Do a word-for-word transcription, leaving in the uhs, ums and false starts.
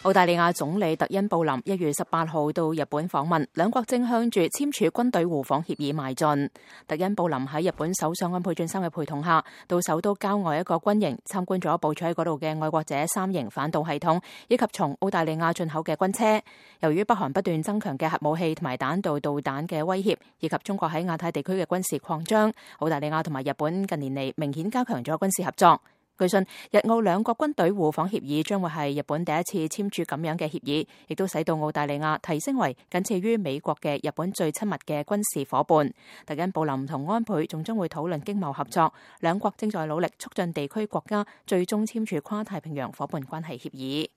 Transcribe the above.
澳大利亞總理特恩布林一月十八號到日本訪問，兩國正向住簽署軍隊互訪協議邁進。特恩布林喺日本首相安倍晉三嘅陪同下，到首都郊外一個軍營參觀咗部署喺嗰度嘅愛國者三型反導系統，以及從澳大利亞進口嘅軍車。由於北韓不斷增強嘅核武器同埋彈道導彈嘅威脅，以及中國喺亞太地區嘅軍事擴張，澳大利亞同埋日本近年嚟明顯加強咗軍事合作。據信，日澳兩國軍隊互訪協議將會係日本第一次簽署咁樣嘅協議，亦都使到澳大利亞提升為僅次於美國嘅日本最親密嘅軍事夥伴。特恩布林同安倍仲將會討論經貿合作，兩國正在努力促進地區國家最終簽署跨太平洋夥伴關係協議。